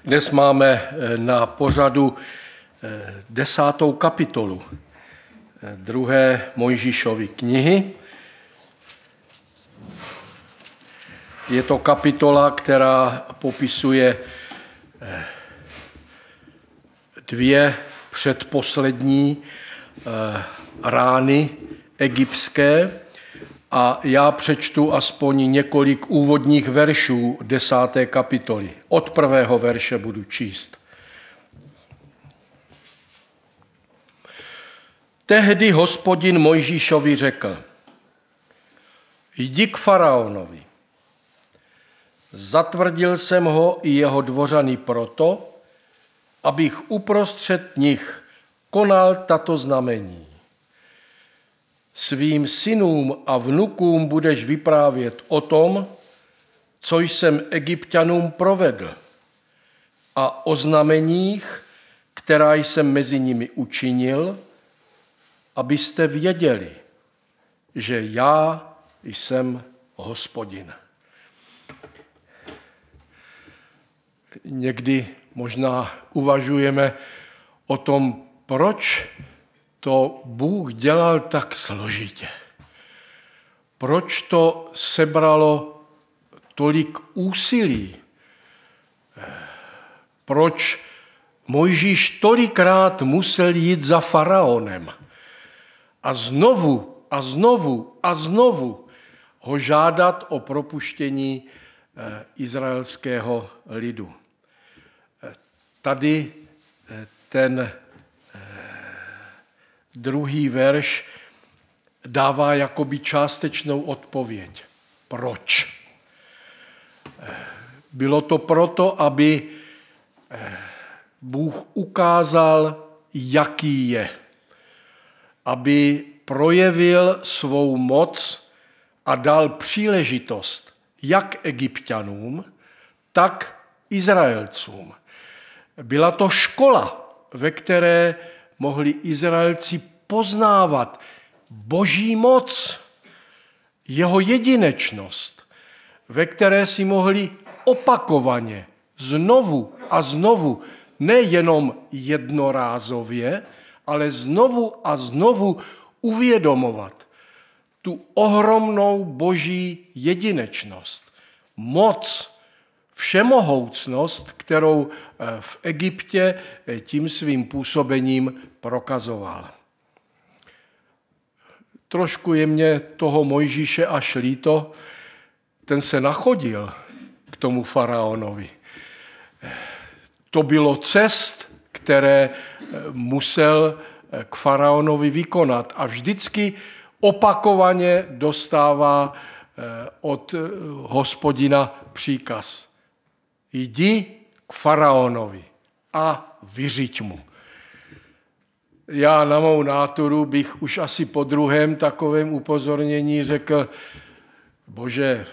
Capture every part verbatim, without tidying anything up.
Dnes máme na pořadu desátou kapitolu druhé Mojžíšovy knihy. Je to kapitola, která popisuje dvě předposlední rány egyptské a já přečtu aspoň několik úvodních veršů desáté kapitoly. Od prvého verše budu číst. Tehdy Hospodin Mojžíšovi řekl: Jdi k faraonovi. Zatvrdil jsem ho i jeho dvořany proto, abych uprostřed nich konal tato znamení. Svým synům a vnukům budeš vyprávět o tom, co jsem Egypťanům provedl, a o znameních, která jsem mezi nimi učinil, abyste věděli, že já jsem Hospodin. Někdy možná uvažujeme o tom, proč to Bůh dělal tak složitě. Proč to sebralo tolik úsilí? Proč Mojžíš tolikrát musel jít za faraonem a znovu a znovu a znovu ho žádat o propuštění izraelského lidu? Tady ten druhý verš dává jakoby částečnou odpověď. Proč? Bylo to proto, aby Bůh ukázal, jaký je. Aby projevil svou moc a dal příležitost jak Egypťanům, tak Izraelcům. Byla to škola, ve které mohli Izraelci poznávat Boží moc, jeho jedinečnost, ve které si mohli opakovaně, znovu a znovu, nejenom jednorázově, ale znovu a znovu uvědomovat tu ohromnou Boží jedinečnost, moc, všemohoucnost, kterou v Egyptě tím svým působením prokazoval. Trošku je mě toho Mojžíše až líto, ten se nachodil k tomu faraonovi. To bylo cest, které musel k faraonovi vykonat a vždycky opakovaně dostává od Hospodina příkaz. Jdi k faraonovi a vyřiď mu. Já na mou náturu bych už asi po druhém takovém upozornění řekl: Bože,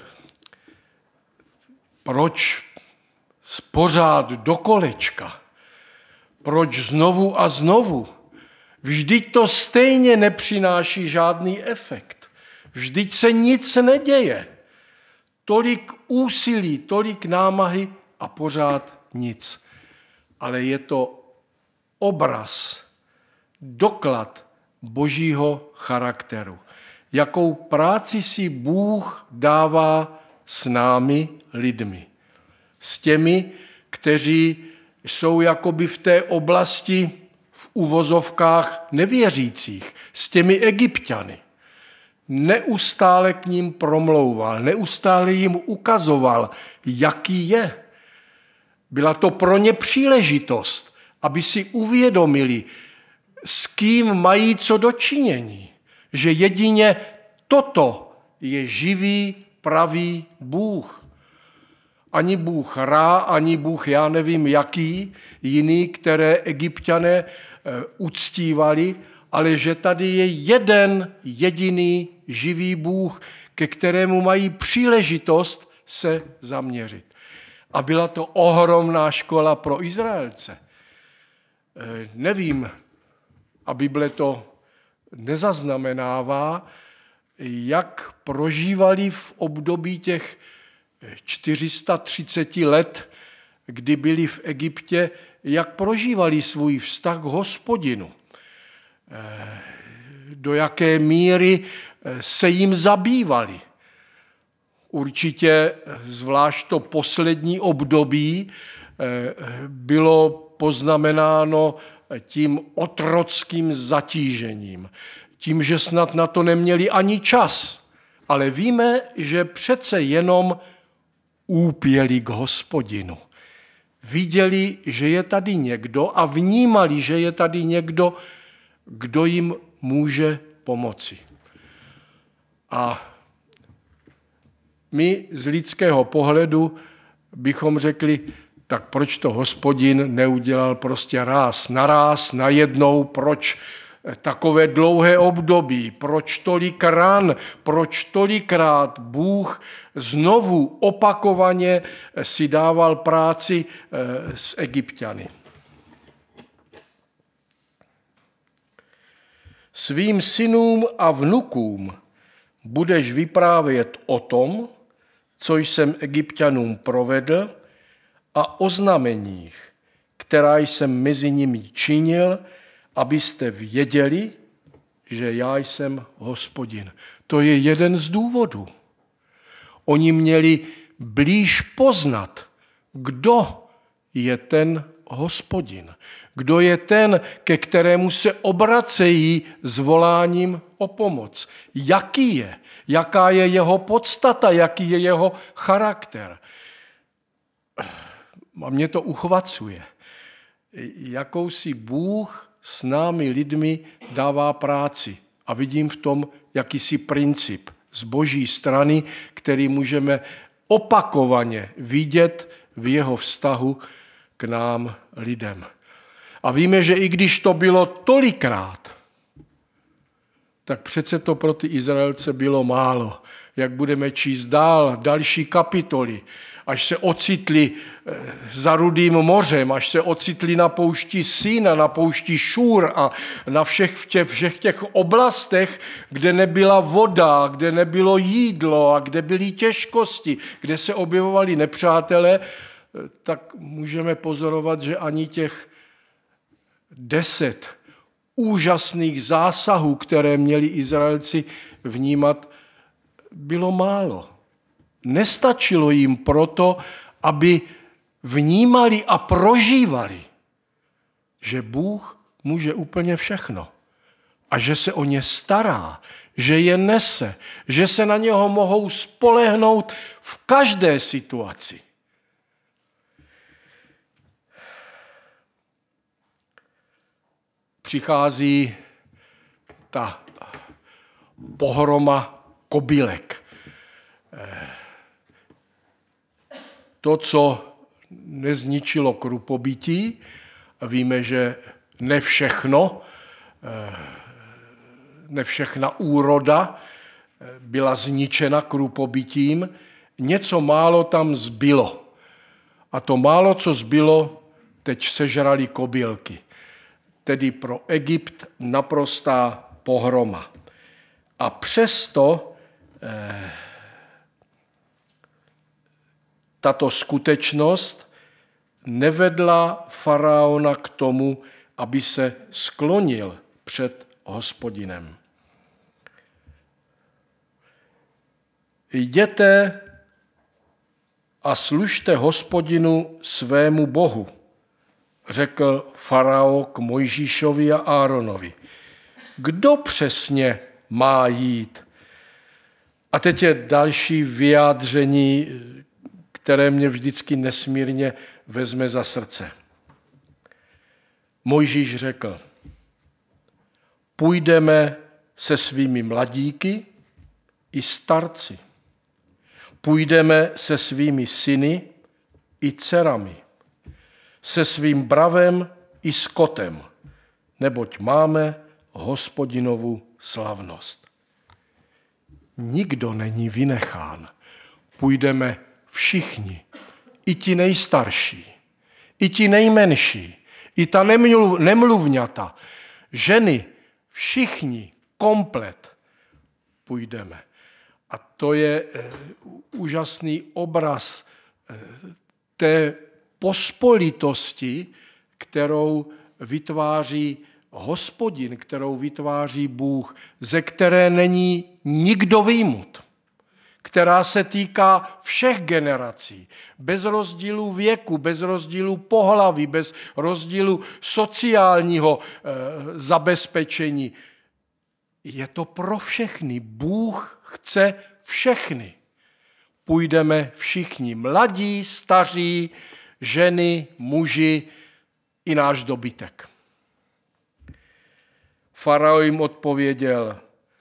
proč pořád do kolečka? Proč znovu a znovu? Vždyť to stejně nepřináší žádný efekt. Vždyť se nic neděje. Tolik úsilí, tolik námahy a pořád nic. Ale je to obraz, doklad Božího charakteru. Jakou práci si Bůh dává s námi lidmi. S těmi, kteří jsou jakoby v té oblasti v uvozovkách nevěřících, s těmi Egypťany. Neustále k ním promlouval, neustále jim ukazoval, jaký je. Byla to pro ně příležitost, aby si uvědomili, s kým mají co dočinění. Že jedině toto je živý, pravý Bůh. Ani Bůh Ra, ani Bůh já nevím jaký, jiný, které Egypťané uctívali, ale že tady je jeden jediný živý Bůh, ke kterému mají příležitost se zaměřit. A byla to ohromná škola pro Izraelce. Nevím, a Bible to nezaznamenává, jak prožívali v období těch čtyři sta třicet let, kdy byli v Egyptě, jak prožívali svůj vztah k Hospodinu. Do jaké míry se jim zabývali. Určitě zvlášť to poslední období bylo poznamenáno tím otrockým zatížením. Tím, že snad na to neměli ani čas. Ale víme, že přece jenom úpěli k Hospodinu. Viděli, že je tady někdo a vnímali, že je tady někdo, kdo jim může pomoci. A my z lidského pohledu bychom řekli, tak proč to Hospodin neudělal prostě ráz, naráz, najednou, proč takové dlouhé období, proč tolik ran, proč tolikrát Bůh znovu opakovaně si dával práci s Egypťany. Svým synům a vnukům budeš vyprávět o tom, co jsem Egypťanům provedl, a o znameních, která jsem mezi nimi činil, abyste věděli, že já jsem Hospodin. To je jeden z důvodů. Oni měli blíž poznat, kdo je ten Hospodin. Kdo je ten, ke kterému se obracejí s voláním o pomoc. Jaký je? Jaká je jeho podstata? Jaký je jeho charakter? A mě to uchvacuje. Jakousi Bůh s námi lidmi dává práci. A vidím v tom jakýsi princip z Boží strany, který můžeme opakovaně vidět v jeho vztahu k nám lidem. A víme, že i když to bylo tolikrát, tak přece to pro ty Izraelce bylo málo. Jak budeme číst dál, další kapitoly, až se ocitli za Rudým mořem, až se ocitli na poušti Sína, na poušti Šúr a na všech, v těch, všech těch oblastech, kde nebyla voda, kde nebylo jídlo a kde byly těžkosti, kde se objevovali nepřátelé, tak můžeme pozorovat, že ani těch deset úžasných zásahů, které měli Izraelci vnímat, bylo málo. Nestačilo jim proto, aby vnímali a prožívali, že Bůh může úplně všechno a že se o ně stará, že je nese, že se na něho mohou spolehnout v každé situaci. Přichází ta pohroma kobylek. To, co nezničilo krupobytí, víme, že ne všechno, ne všechna úroda byla zničena krupobytím, něco málo tam zbylo. A to málo, co zbylo, teď sežrali kobylky. Tedy pro Egypt naprostá pohroma. A přesto eh, tato skutečnost nevedla faraona k tomu, aby se sklonil před Hospodinem. Jděte a služte Hospodinu svému Bohu, řekl farao k Mojžíšovi a Áronovi. Kdo přesně má jít? A teď je další vyjádření, které mě vždycky nesmírně vezme za srdce. Mojžíš řekl, půjdeme se svými mladíky i starci. Půjdeme se svými syny i dcerami. Se svým bravem i skotem, neboť máme Hospodinovu slavnost. Nikdo není vynechán. Půjdeme všichni, i ti nejstarší, i ti nejmenší, i ta nemluv, nemluvňata, ženy, všichni, komplet půjdeme. A to je úžasný obraz té pospolitosti, kterou vytváří Hospodin, kterou vytváří Bůh, ze které není nikdo vyjmut, která se týká všech generací, bez rozdílu věku, bez rozdílu pohlaví, bez rozdílu sociálního e, zabezpečení. Je to pro všechny. Bůh chce všechny. Půjdeme všichni, mladí, staří, ženy, muži i náš dobytek. Farao jim odpověděl: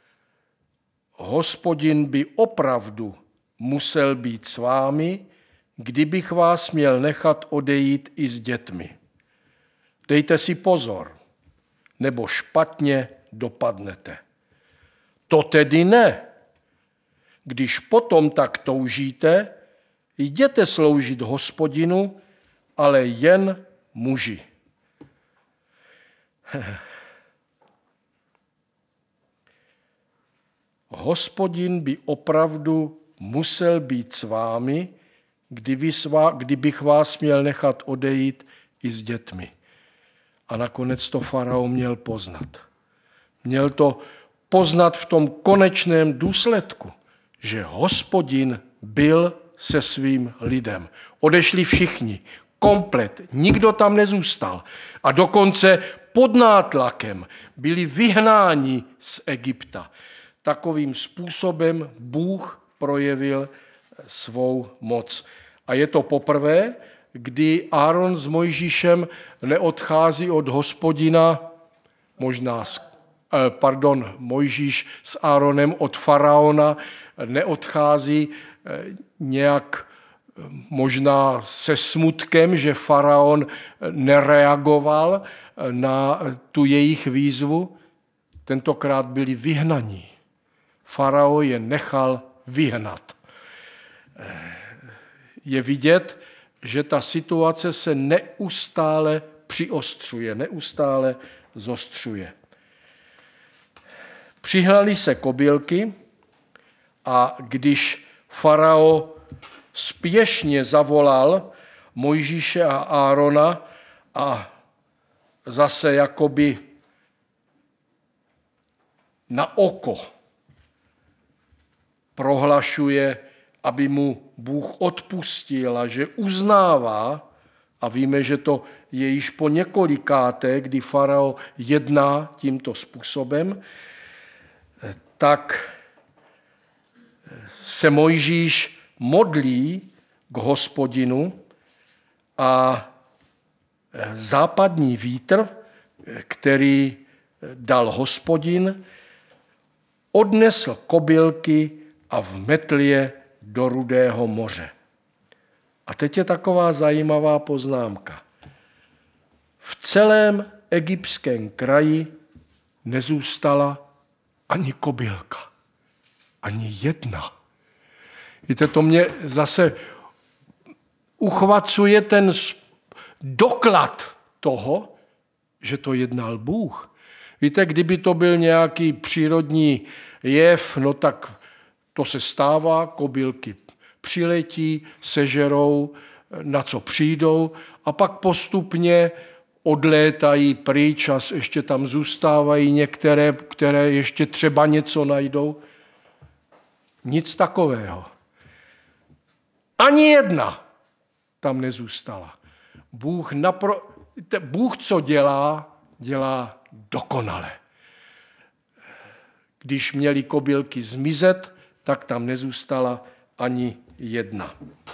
Hospodin by opravdu musel být s vámi, kdybych vás měl nechat odejít i s dětmi. Dejte si pozor, nebo špatně dopadnete. To tedy ne. Když potom tak toužíte, jděte sloužit Hospodinu, ale jen muži. Hospodin by opravdu musel být s vámi, kdybych vás měl nechat odejít i s dětmi. A nakonec to farao měl poznat. Měl to poznat v tom konečném důsledku, že Hospodin byl se svým lidem. Odešli všichni, komplet, nikdo tam nezůstal. A dokonce pod nátlakem byli vyhnáni z Egypta. Takovým způsobem Bůh projevil svou moc. A je to poprvé, kdy Áron s Mojžíšem neodchází od Hospodina, možná, pardon, Mojžíš s Áronem od faraona neodchází nějak možná se smutkem, že faraon nereagoval na tu jejich výzvu. Tentokrát byli vyhnaní. Farao je nechal vyhnat. Je vidět, že ta situace se neustále přiostřuje, neustále zostřuje. Přihlali se kobylky a když farao spěšně zavolal Mojžíše a Árona a zase jakoby na oko prohlašuje, aby mu Bůh odpustil a že uznává, a víme, že to je již po několikáté, kdy farao jedná tímto způsobem, tak se Mojžíš modlí k Hospodinu a západní vítr, který dal Hospodin, odnesl kobylky a vmetl je do Rudého moře. A teď je taková zajímavá poznámka. V celém egyptském kraji nezůstala ani kobylka. Ani jedna. Víte, to mě zase uchvacuje ten doklad toho, že to jednal Bůh. Víte, kdyby to byl nějaký přírodní jev, no tak to se stává, kobylky přiletí, sežerou, na co přijdou a pak postupně odlétají pryč a ještě tam zůstávají některé, které ještě třeba něco najdou. Nic takového. Ani jedna tam nezůstala. Bůh, napro... Bůh co dělá, dělá dokonale. Když měli kobylky zmizet, tak tam nezůstala ani jedna.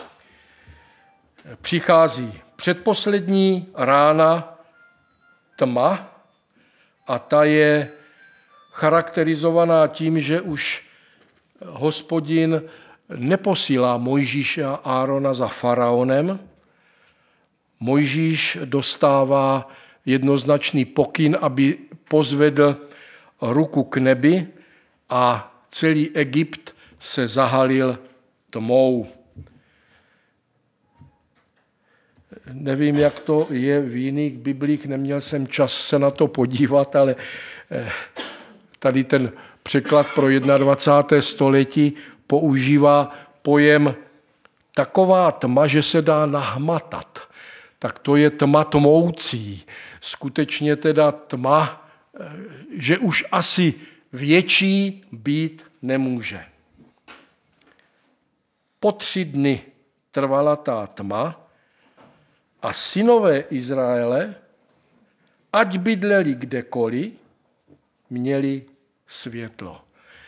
Přichází předposlední rána tma a ta je charakterizovaná tím, že už Hospodin neposílá Mojžíše a Árona za faraonem. Mojžíš dostává jednoznačný pokyn, aby pozvedl ruku k nebi a celý Egypt se zahalil tmou. Nevím, jak to je v jiných biblích, neměl jsem čas se na to podívat, ale tady ten překlad pro dvacáté první století používá pojem taková tma, že se dá nahmatat. tak to je tma tmoucí. Skutečně teda tma, že už asi větší být nemůže. Po tři dny trvala ta tma a synové Izraele, ať bydleli kdekoliv, měli světlo.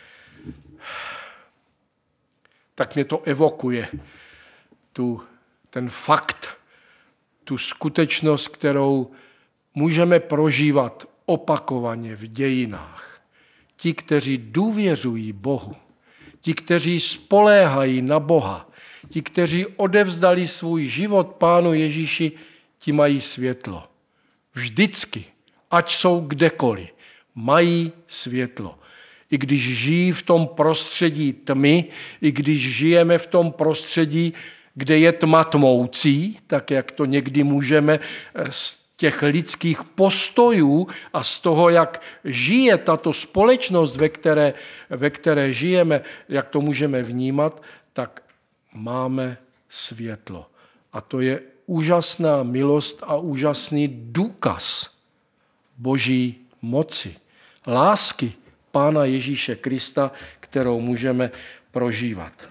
Tak mě to evokuje, tu, ten fakt, tu skutečnost, kterou můžeme prožívat opakovaně v dějinách. Ti, kteří důvěřují Bohu, ti, kteří spoléhají na Boha, ti, kteří odevzdali svůj život Pánu Ježíši, ti mají světlo. Vždycky, ať jsou kdekoliv, mají světlo. I když žijí v tom prostředí tmy, i když žijeme v tom prostředí, kde je tma tmoucí, tak jak to někdy můžeme z těch lidských postojů a z toho, jak žije tato společnost, ve které, ve které žijeme, jak to můžeme vnímat, tak máme světlo. A to je úžasná milost a úžasný důkaz Boží moci, lásky Pána Ježíše Krista, kterou můžeme prožívat.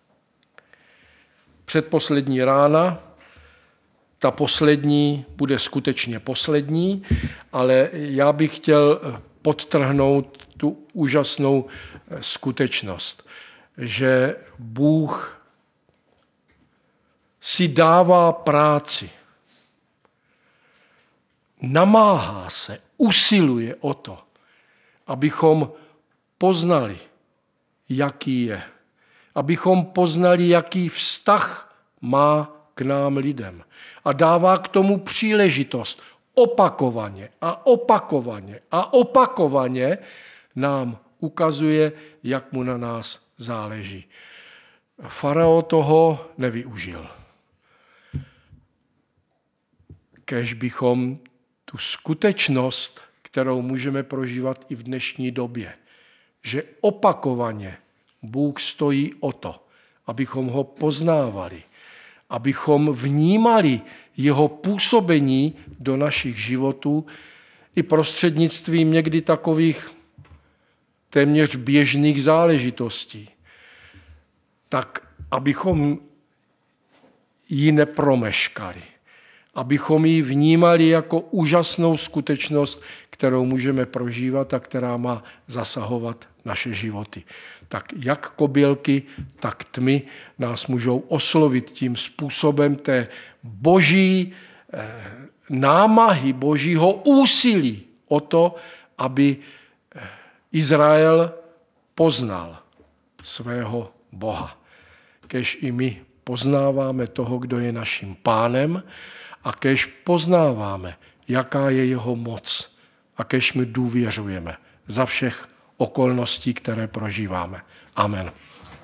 Předposlední rána, ta poslední bude skutečně poslední, ale já bych chtěl podtrhnout tu úžasnou skutečnost, že Bůh si dává práci, namáhá se, usiluje o to, abychom poznali, jaký je. Abychom poznali, jaký vztah má k nám lidem. A dává k tomu příležitost opakovaně a opakovaně a opakovaně nám ukazuje, jak mu na nás záleží. Farao toho nevyužil. Kéž bychom tu skutečnost, kterou můžeme prožívat i v dnešní době, že opakovaně Bůh stojí o to, abychom ho poznávali, abychom vnímali jeho působení do našich životů i prostřednictvím někdy takových téměř běžných záležitostí, tak abychom ji nepromeškali, abychom ji vnímali jako úžasnou skutečnost, kterou můžeme prožívat a která má zasahovat naše životy. Tak jak kobylky, tak tmy nás můžou oslovit tím způsobem té boží námahy, božího úsilí o to, aby Izrael poznal svého Boha. Kéž i my poznáváme toho, kdo je naším pánem, a kéž poznáváme, jaká je jeho moc, a kéž my důvěřujeme za všech okolností, které prožíváme. Amen.